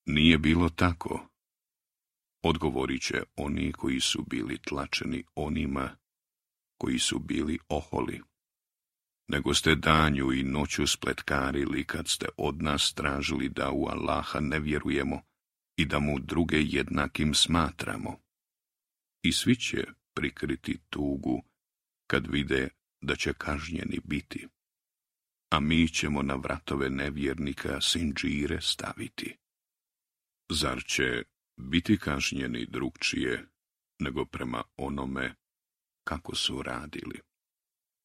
Nije bilo tako, odgovorit će oni koji su bili tlačeni onima koji su bili oholi. Nego ste danju i noću spletkarili kad ste od nas tražili da u Allaha ne vjerujemo i da mu druge jednakim smatramo. I svi će prikriti tugu kad vide da će kažnjeni biti, a mi ćemo na vratove nevjernika sindžire staviti. Zar će biti kažnjeni drugčije nego prema onome kako su radili?